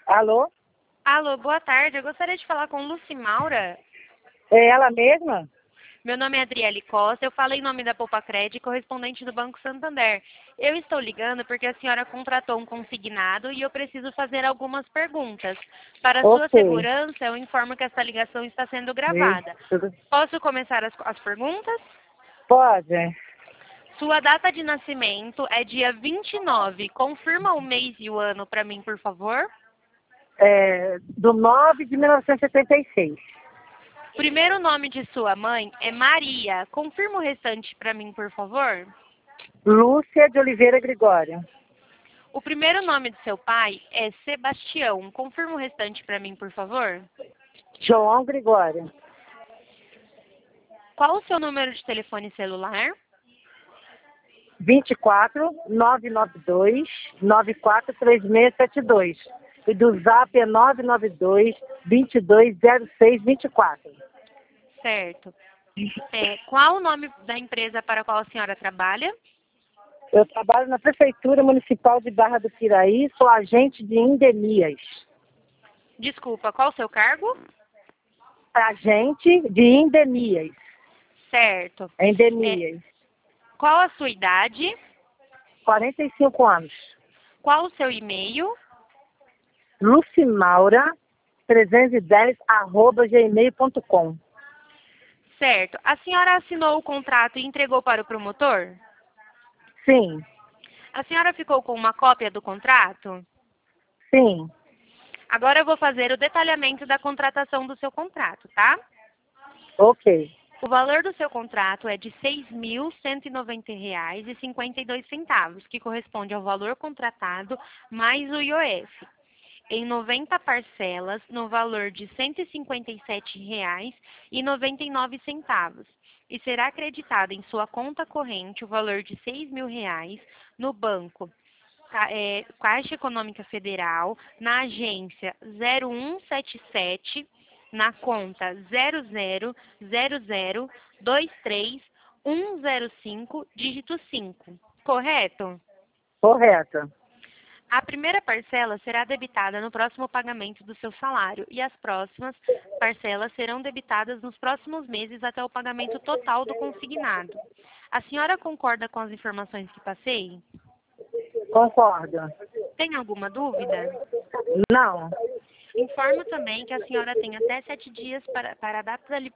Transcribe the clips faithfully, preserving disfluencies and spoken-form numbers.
Alô? Alô, boa tarde. Eu gostaria de falar com Lucimaura. É ela mesma? Meu nome é Adriele Costa. Eu falo em nome da Poupa Cred, correspondente do Banco Santander. Eu estou ligando porque a senhora contratou um consignado e eu preciso fazer algumas perguntas. Para sua Ok. segurança, eu informo que essa ligação está sendo gravada. Isso. Posso começar as, as perguntas? Pode. Sua data de nascimento é dia vinte e nove. Confirma o mês e o ano para mim, por favor. É, do nove de mil novecentos e setenta e seis. Primeiro nome de sua mãe é Maria. Confirma o restante para mim, por favor. Lúcia de Oliveira Gregório. O primeiro nome de seu pai é Sebastião. Confirma o restante para mim, por favor. João Gregório. Qual o seu número de telefone celular? vinte e quatro, nove nove dois, nove quatro três seis sete dois. E do zap é nove nove dois, dois dois zero seis dois quatro. Certo. É, qual o nome da empresa para a qual a senhora trabalha? Eu trabalho na Prefeitura Municipal de Barra do Piraí, sou agente de endemias. Desculpa, qual o seu cargo? Agente de endemias. Certo. É, Endemias. qual a sua idade? quarenta e cinco anos. Qual o seu e-mail? Lucimaura trezentos e dez arroba gmail ponto com. Certo. A senhora assinou o contrato e entregou para o promotor? Sim, A senhora ficou com uma cópia do contrato? sim. Agora eu vou fazer o detalhamento da contratação do seu contrato, tá? Ok. O valor do seu contrato é de seis mil cento e noventa reais e cinquenta e dois centavos, que corresponde ao valor contratado mais o I O F, em noventa parcelas no valor de cento e cinquenta e sete reais e noventa e nove centavos. E será acreditado em sua conta corrente o valor de seis mil reais no banco Ca- é, Caixa Econômica Federal, na agência zero um sete sete, na conta zero zero zero zero dois três um zero cinco, dígito cinco. Correto? Correto. A primeira parcela será debitada no próximo pagamento do seu salário e as próximas parcelas serão debitadas nos próximos meses até o pagamento total do consignado. A senhora concorda com as informações que passei? Concordo. Tem alguma dúvida? Não. Informo também que a senhora tem até sete dias para, para a data da li-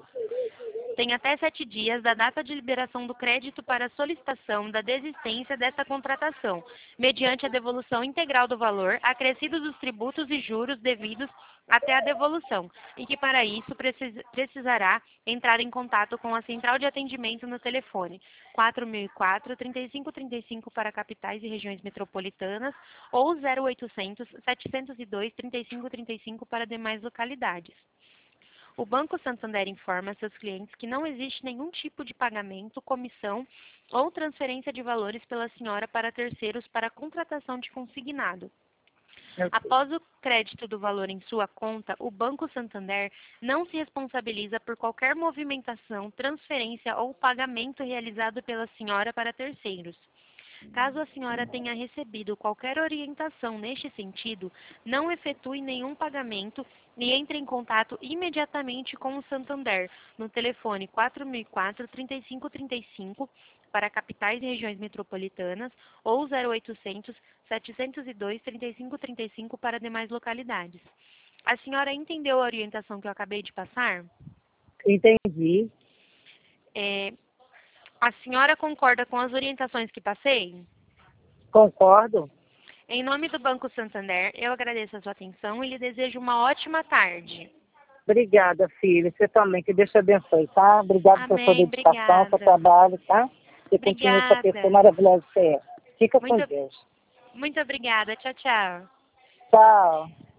tem até sete dias da data de liberação do crédito para a solicitação da desistência desta contratação, mediante a devolução integral do valor, acrescido dos tributos e juros devidos até a devolução, e que para isso precis- precisará entrar em contato com a central de atendimento no telefone quatro mil e quatro, trinta e cinco trinta e cinco para capitais e regiões metropolitanas ou zero oitocentos, setecentos e dois, trinta e cinco trinta e cinco para demais localidades. O Banco Santander informa seus clientes que não existe nenhum tipo de pagamento, comissão ou transferência de valores pela senhora para terceiros para a contratação de consignado. Após o crédito do valor em sua conta, o Banco Santander não se responsabiliza por qualquer movimentação, transferência ou pagamento realizado pela senhora para terceiros. Caso a senhora tenha recebido qualquer orientação neste sentido, não efetue nenhum pagamento e entre em contato imediatamente com o Santander no telefone quatro mil e quatro, trinta e cinco trinta e cinco para capitais e regiões metropolitanas ou zero oitocentos, setecentos e dois, trinta e cinco trinta e cinco para demais localidades. A senhora entendeu a orientação que eu acabei de passar? Entendi. É, a senhora concorda com as orientações que passei? Concordo. Em nome do Banco Santander, eu agradeço a sua atenção e lhe desejo uma ótima tarde. Obrigada, filha. Você também. Que Deus te abençoe, tá? Obrigada pela sua Amém, dedicação, seu obrigada. trabalho, tá? Você continue essa pessoa Obrigada. maravilhosa que você é. Fica com Muito, Deus. muito obrigada. Tchau, tchau. Tchau.